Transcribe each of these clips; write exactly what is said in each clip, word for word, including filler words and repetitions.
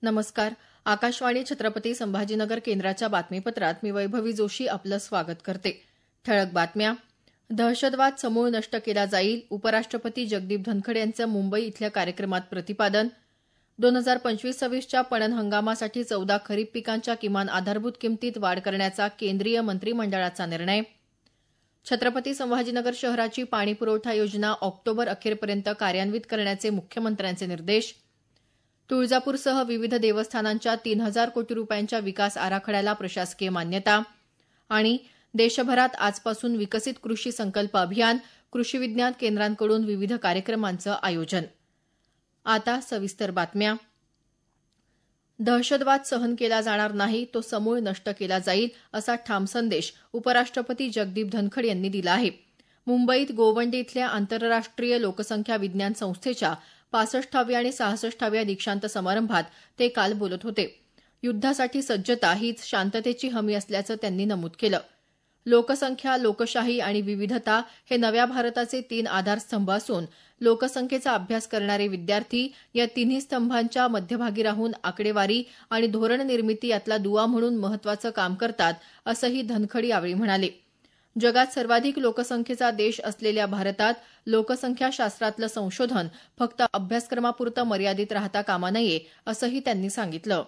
नमस्कार. आकाशवाणी छत्रपती संभाजीनगर केंद्राच्या बातमीपत्रात मी वैभवी जोशी आपलं स्वागत करते. ठळक बातम्या. दहशतवाद समूळ नष्ट केला जाईल, उपराष्ट्रपती जगदीप धनखड यांचं मुंबई इथल्या कार्यक्रमात प्रतिपादन. दोन हजार पंचवीस सव्वीसच्या पणन हंगामासाठी चौदा खरीप पिकांच्या किमान आधारभूत किमतीत वाढ करण्याचा केंद्रीय मंत्रिमंडळाचा निर्णय. छत्रपती संभाजीनगर शहराची पाणीपुरवठा योजना ऑक्टोबर अखेरपर्यंत कार्यान्वित करण्याचे मुख्यमंत्र्यांचे निर्देश. तुळजापूरसह विविध देवस्थानांच्या तीन हजार कोटी रुपयांच्या विकास आराखड्याला प्रशासकीय मान्यता. आणि देशभरात आजपासून विकसित कृषी संकल्प अभियान, कृषी विज्ञान केंद्रांकडून विविध कार्यक्रमांचं आयोजन. आता सविस्तर बातम्या. दहशतवाद सहन केला जाणार नाही, तो समूळ नष्ट केला जाईल, असा ठाम संदेश उपराष्ट्रपती जगदीप धनखड यांनी दिला आहे. मुंबईत गोवंडी इथल्या आंतरराष्ट्रीय लोकसंख्या विज्ञान संस्थेच्या पासष्टाव्या आणि सहासष्टाव्या दीक्षांत समारंभात ते काल बोलत होते. युद्धासाठी सज्जता हीच शांततेची हमी असल्याचं त्यांनी नमूद केलं. लोकसंख्या, लोकशाही आणि विविधता हे नव्या भारताचे तीन आधारस्तंभ असून लोकसंख्येचा अभ्यास करणारे विद्यार्थी या तिन्ही स्तंभांच्या मध्यभागी राहून आकडेवारी आणि धोरण निर्मिती यातला दुवा म्हणून महत्वाचं काम करतात, असंही धनखड यावेळी म्हणाले. जगात सर्वाधिक लोकसंख्येचा देश असलेल्या भारतात लोकसंख्या शास्त्रातलं संशोधन फक्त अभ्यासक्रमापुरतं मर्यादित राहता कामा नये, असंही त्यांनी सांगितलं.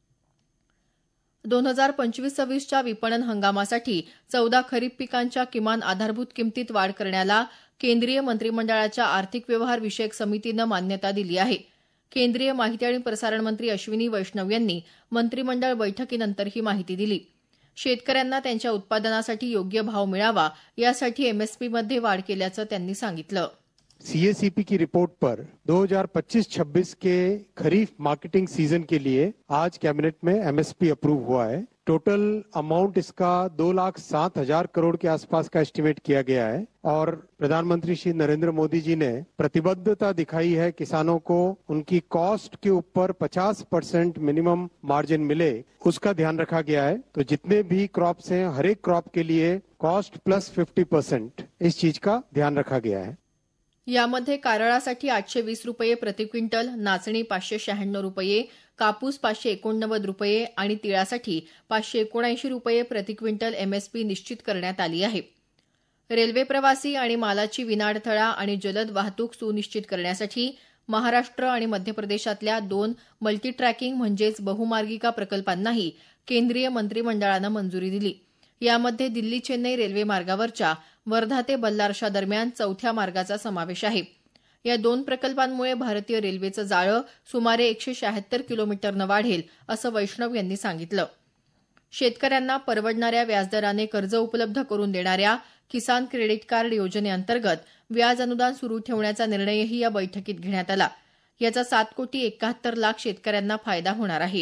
दोन हजार पंचवीस सव्वीसच्या विपणन हंगामासाठी चौदा खरीप पिकांच्या किमान आधारभूत किमतीत वाढ करण्याला केंद्रीय मंत्रिमंडळाच्या आर्थिक व्यवहार विषयक समितीनं मान्यता दिली आहे. केंद्रीय माहिती आणि प्रसारण मंत्री अश्विनी वैष्णव यांनी मंत्रिमंडळ बैठकीनंतर ही माहिती दिली. शेतकऱ्यांना त्यांच्या उत्पादनासाठी योग्य भाव मिळावा यासाठी एमएसपीमध्ये वाढ केल्याचं त्यांनी सांगितलं. सीएसीपी की रिपोर्ट पर दो हज़ार पच्चीस छब्बीस के खरीफ मार्केटिंग सीजन के लिए आज कैबिनेट में एमएसपी अप्रूव हुआ है. टोटल अमाउंट इसका दो लाख सात हजार करोड़ के आसपास का एस्टिमेट किया गया है और प्रधानमंत्री श्री नरेंद्र मोदी जी ने प्रतिबद्धता दिखाई है किसानों को उनकी कॉस्ट के ऊपर पचास परसेंट मिनिमम मार्जिन मिले, उसका ध्यान रखा गया है. तो जितने भी क्रॉप्स हैं हर एक क्रॉप के लिए कॉस्ट प्लस फिफ्टी परसेंट इस चीज का ध्यान रखा गया है. यामध्ये कारळासाठी आठशे वीस रुपये प्रति क्विंटल, नाचणी पाचशे शहाण्णव रुपये, कापूस पाचशे एकोणनव्वद रुपये आणि तिळासाठी पाचशे एकोणऐंशी रुपये प्रति क्विंटल एमएसपी निश्चित करण्यात आली आहे. रेल्वे प्रवासी आणि मालाची विनाअडथळा आणि जलद वाहतूक सुनिश्चित करण्यासाठी महाराष्ट्र आणि मध्य प्रदेशातल्या दोन मल्टीट्रॅकिंग म्हणजेच बहुमार्गिका प्रकल्पांनाही केंद्रीय मंत्रिमंडळानं मंजुरी दिली. यामध्ये दिल्ली चेन्नई रेल्वे मार्गावरच्या वर्धा ते बल्लारशा दरम्यान चौथ्या मार्गाचा समावेश आहे. या दोन प्रकल्पांमुळे भारतीय रेल्वेचं जाळं सुमारे एकशे शहात्तर किलोमीटरनं वाढेल, असं वैष्णव यांनी सांगितलं. शेतकऱ्यांना परवडणाऱ्या व्याजदराने कर्ज उपलब्ध करून देणाऱ्या किसान क्रेडिट कार्ड योजनेअंतर्गत व्याज अनुदान सुरू ठेवण्याचा निर्णयही या बैठकीत घेण्यात आला. याचा सात कोटी एकाहत्तर लाख शेतकऱ्यांना फायदा होणार आहे.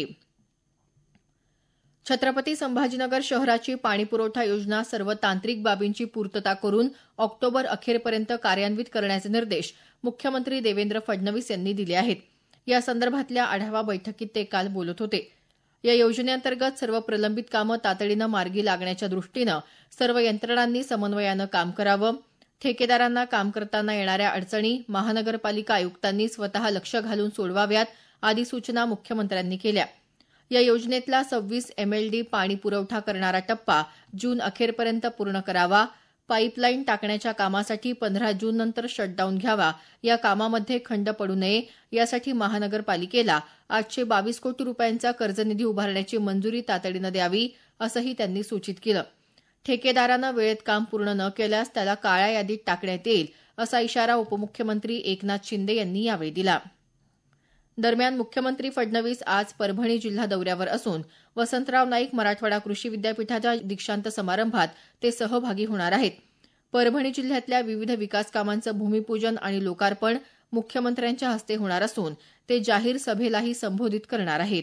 छत्रपती संभाजीनगर शहराची पाणीपुरवठा योजना सर्व तांत्रिक बाबींची पूर्तता करून ऑक्टोबर अखेरपर्यंत कार्यान्वित करण्याचे निर्देश मुख्यमंत्री देवेंद्र फडणवीस यांनी दिले आहेत. या संदर्भातल्या आढावा बैठकीत ते काल बोलत होते. या योजनेअंतर्गत सर्व प्रलंबित कामं तातडीनं मार्गी लागण्याच्या दृष्टीनं सर्व यंत्रणांनी समन्वयानं काम करावं. ठेकेदारांना काम करताना येणाऱ्या अडचणी महानगरपालिका आयुक्तांनी स्वतः लक्ष घालून सोडवाव्यात, आदी सूचना मुख्यमंत्र्यांनी केल्या. या योजनेतला सव्वीस एमएलडी पाणी पुरवठा करणारा टप्पा जून अखेरपर्यंत पूर्ण करावा. पाईपलाईन टाकण्याच्या कामासाठी पंधरा जून नंतर शटडाऊन घ्यावा. या कामामध्ये खंड पडू नये यासाठी महानगरपालिकेला आठशे बावीस कोटी रुपयांचा कर्जनिधी उभारण्याची मंजुरी तातडीनं द्यावी, असंही त्यांनी सूचित केलं. ठेकेदारानं वेळेत काम पूर्ण न केल्यास त्याला काळ्या यादीत टाकण्यात येईल, असा इशारा उपमुख्यमंत्री एकनाथ शिंदे यांनी यावेळी दिला. दरम्यान मुख्यमंत्री फडणवीस आज परभणी जिल्हा दौऱ्यावर असून वसंतराव नाईक मराठवाडा कृषी विद्यापीठाच्या दीक्षांत समारंभात ते सहभागी होणार आहेत. परभणी जिल्ह्यातल्या विविध विकास कामांचं भूमिपूजन आणि लोकार्पण मुख्यमंत्र्यांच्या हस्ते होणार असून ते जाहीर सभेलाही संबोधित करणार आहेत.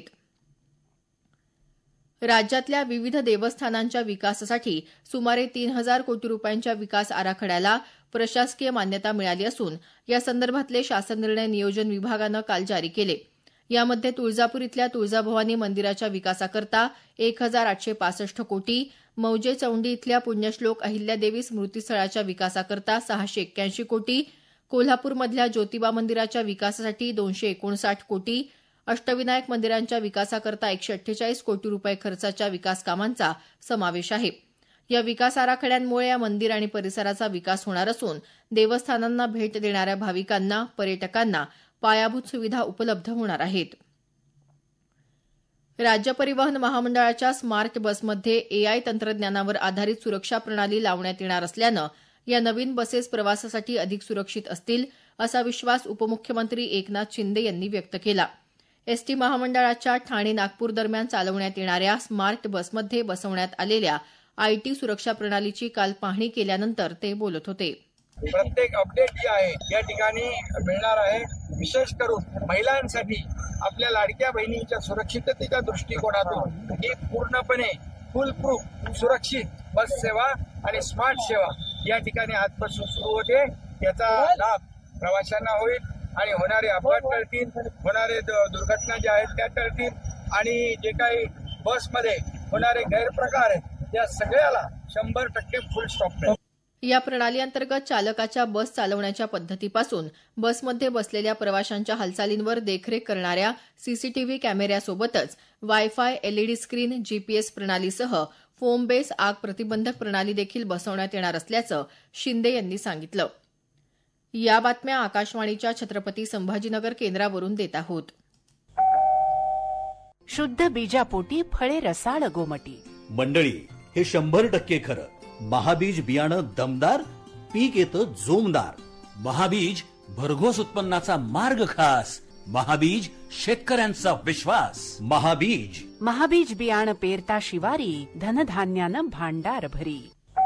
राज्यातल्या विविध देवस्थानांच्या विकासासाठी सुमारे तीन हजार कोटी रुपयांच्या विकास आराखड्याला प्रशासकीय मान्यता मिळाली असून या संदर्भातले शासन निर्णय नियोजन विभागानं काल जारी केले. यामध्ये तुळजापूर इथल्या तुळजाभवानी मंदिराच्या विकासाकरता एक हजार आठशे पासष्ट कोटी, मौजे चौंडी इथल्या पुण्यश्लोक अहिल्यादेवी स्मृतीस्थळाच्या विकासाकरता सहाशे एक्क्याऐंशी कोटी, कोल्हापूरमधल्या ज्योतिबा मंदिराच्या विकासासाठी दोनशे एकोणसाठ कोटी अष्टविनायक मंदिरांच्या विकासाकरता एकशे अठ्ठेचाळीस कोटी रुपये खर्चाच्या विकास कामांचा समावेश आहे. या विकास आराखड्यांमुळे या मंदिर आणि परिसराचा विकास होणार असून देवस्थानांना भेट देणाऱ्या भाविकांना, पर्यटकांना पायाभूत सुविधा उपलब्ध होणार आहेत. राज्य परिवहन महामंडळाच्या स्मार्ट बसमध्ये एआय तंत्रज्ञानावर आधारित सुरक्षा प्रणाली लावण्यात येणार असल्यानं या नवीन बसेस प्रवासासाठी अधिक सुरक्षित असतील, असा विश्वास उपमुख्यमंत्री एकनाथ शिंदे यांनी व्यक्त केला. एसटी महामंडळाच्या ठाणे नागपूर दरम्यान चालवण्यात येणाऱ्या स्मार्ट बसमध्ये बसवण्यात आलेल्या आयटी सुरक्षा प्रणालीची काल पाहणी केल्यानंतर ते बोलत होते. प्रत्येक अपडेट जे आहे या ठिकाणी मिळणार आहे. विशेष करून महिलांसाठी आपल्या लाडक्या बहिणींच्या सुरक्षिततेच्या दृष्टिकोनातून ही पूर्णपणे फुल प्रूफ सुरक्षित बस सेवा आणि स्मार्ट सेवा या ठिकाणी आजपासून सुरू होते. याचा लाभ प्रवाशांना होईल आणि होणारे अपघात टळतील, होणारे दुर्घटना ज्या आहेत त्या टळतील आणि जे काही बसमध्ये होणारे गैरप्रकार आहेत त्या सगळ्याला शंभर टक्के फुल स्टॉप मिळेल. या प्रणाली अंतर्गत चालकाच्या बस चालवण्याच्या पद्धतीपासून बसमध्ये बसलेल्या प्रवाशांच्या हालचालींवर देखरेख करणाऱ्या सीसीटीव्ही कॅमेऱ्यासोबतच वायफाय, एलईडी स्क्रीन, जीपीएस प्रणालीसह फोम बेस आग प्रतिबंधक प्रणाली देखील बसवण्यात येणार असल्याचं शिंदे यांनी सांगितलं. या बातम्या आकाशवाणीच्या छत्रपती संभाजीनगर केंद्रावरून देत आहोत. शुद्ध बीजापोटी फळे रसाळ गोमटी. मंडळी, हे शंभर टक्के खरं. महाबीज बियाणं दमदार, पीक येतं जोमदार. महाबीज भरघोस उत्पन्नाचा मार्ग खास. महाबीज शेतकऱ्यांचा विश्वास. महाबीज महाबीज बियाणं पेरता शिवारी, धनधान्यानं भांडार भरी.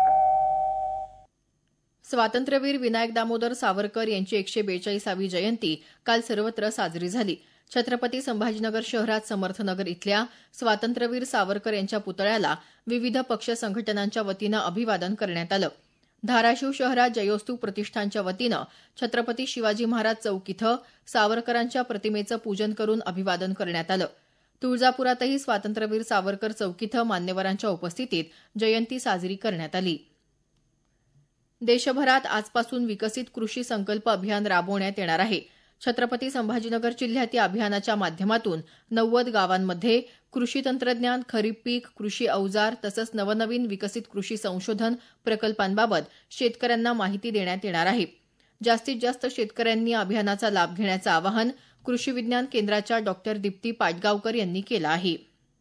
स्वातंत्र्यवीर विनायक दामोदर सावरकर यांची एकशे बेचाळीसावी जयंती काल सर्वत्र साजरी झाली. छत्रपती संभाजीनगर शहरात समर्थनगर इथल्या स्वातंत्र्यवीर सावरकर यांच्या पुतळ्याला विविध पक्ष संघटनांच्या वतीनं अभिवादन करण्यात आलं. धाराशिव शहरात जयोस्तू प्रतिष्ठानच्या वतीनं छत्रपती शिवाजी महाराज चौक इथं सावरकरांच्या प्रतिमेचं पूजन करून अभिवादन करण्यात आलं. तुळजापुरातही स्वातंत्र्यवीर सावरकर चौक इथं मान्यवरांच्या उपस्थितीत जयंती साजरी करण्यात आली. देशभरात आजपासून विकसित कृषी संकल्प अभियान राबवण्यात येणार आहे. छत्रपती संभाजीनगर जिल्ह्यात या अभियानाच्या माध्यमातून नव्वद गावांमध्ये कृषी तंत्रज्ञान, खरीप पीक, कृषी अवजार तसंच नवनवीन विकसित कृषी संशोधन प्रकल्पांबाबत शेतकऱ्यांना माहिती देण्यात येणार आहे. जास्तीत जास्त शेतकऱ्यांनी या अभियानाचा लाभ घेण्याचं आवाहन कृषी विज्ञान केंद्राच्या डॉक्टर दीप्ती पाटगावकर यांनी केलं आहे.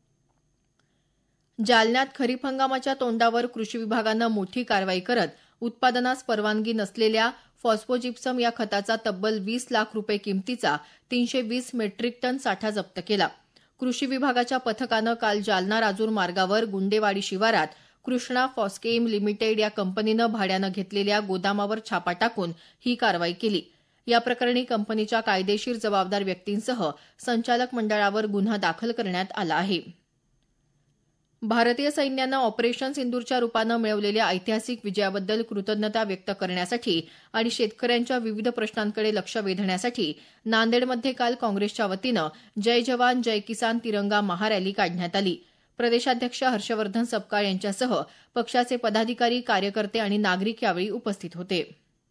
जालन्यात खरीप हंगामाच्या तोंडावर कृषी विभागानं मोठी कारवाई करत उत्पादनास परवानगी नसलेल्या फॉस्फोजिप्सम या खताचा तब्बल वीस लाख रुपये किमतीचा तीनशे वीस मेट्रिक टन साठा जप्त केला. कृषी विभागाच्या पथकानं काल जालना राजूर मार्गावर गुंडेवाडी शिवारात कृष्णा फॉस्केम लिमिटेड या कंपनीनं भाड्यानं घेतलेल्या गोदामावर छापा टाकून ही कारवाई केली. या प्रकरणी कंपनीच्या कायदेशीर जबाबदार व्यक्तींसह संचालक मंडळावर गुन्हा दाखल करण्यात आला आहे. भारतीय सैन्यानं ऑपरेशन सिंदूरच्या रूपानं मिळवलेल्या ऐतिहासिक विजयाबद्दल कृतज्ञता व्यक्त करण्यासाठी आणि शेतकऱ्यांच्या विविध प्रश्नांकडे लक्ष वेधण्यासाठी नांदेडमध्ये काल काँग्रेसच्या वतीनं जय जवान जय किसान तिरंगा महारॅली काढण्यात आली. प्रदेशाध्यक्ष हर्षवर्धन सपकाळ यांच्यासह पक्षाचे पदाधिकारी, कार्यकर्ते आणि नागरिक यावेळी उपस्थित होते.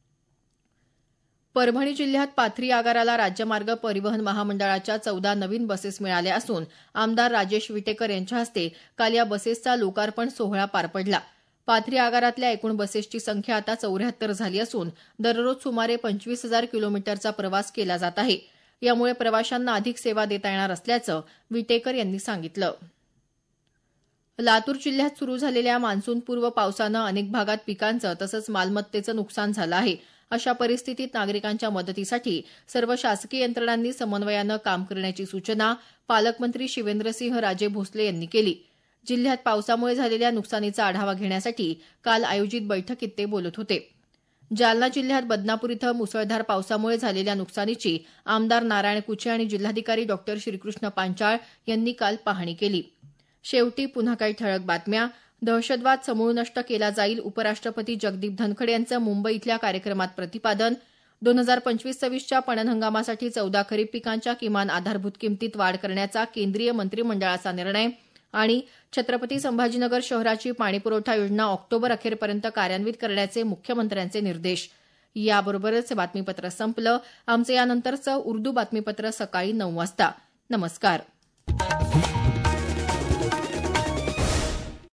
परभणी जिल्ह्यात पाथरी आगाराला राज्यमार्ग परिवहन महामंडळाच्या चौदा नवीन बसेस मिळाल्या असून आमदार राजेश विटेकर यांच्या हस्ते काल या बसेसचा लोकार्पण सोहळा पार पडला. पाथरी आगारातल्या एकूण बसेसची संख्या आता चौऱ्याहत्तर झाली असून दररोज सुमारे पंचवीस हजार किलोमीटरचा प्रवास केला जात आहे. यामुळे प्रवाशांना अधिक सेवा देता येणार असल्याचं विटेकर यांनी सांगितलं. लातूर जिल्ह्यात सुरू झालेल्या मान्सूनपूर्व पावसानं अनेक भागात पिकांचं तसंच मालमत्तेचं नुकसान झालं आहे. अशा परिस्थितीत नागरिकांच्या मदतीसाठी सर्व शासकीय यंत्रणांनी समन्वयानं काम करण्याची सूचना पालकमंत्री शिवेंद्रसिंह राजे भोसले यांनी केली. जिल्ह्यात पावसामुळे झालेल्या नुकसानीचा आढावा घेण्यासाठी काल आयोजित बैठकीत ते बोलत होते. जालना जिल्ह्यात बदनापूर इथं मुसळधार पावसामुळे झालेल्या नुकसानीची आमदार नारायण कुचे आणि जिल्हाधिकारी डॉक्टर श्रीकृष्ण पांचाळ यांनी काल पाहणी केली. शेवटी पुन्हा काही ठळक बातम्या. दहशतवाद समूळ नष्ट केला जाईल, उपराष्ट्रपती जगदीप धनखड यांचं मुंबई इथल्या कार्यक्रमात प्रतिपादन. दोन हजार पंचवीस सव्वीसच्या पणन हंगामासाठी चौदा खरीप पिकांच्या किमान आधारभूत किमतीत वाढ करण्याचा केंद्रीय मंत्रिमंडळाचा निर्णय. आणि छत्रपती संभाजीनगर शहराची पाणीपुरवठा योजना ऑक्टोबर अखेरपर्यंत कार्यान्वित करण्याचे मुख्यमंत्र्यांचे निर्देश. याबरोबरच बातमीपत्र संपलं. आमचं यानंतरचं उर्दू बातमीपत्र सकाळी नऊ वाजता. नमस्कार.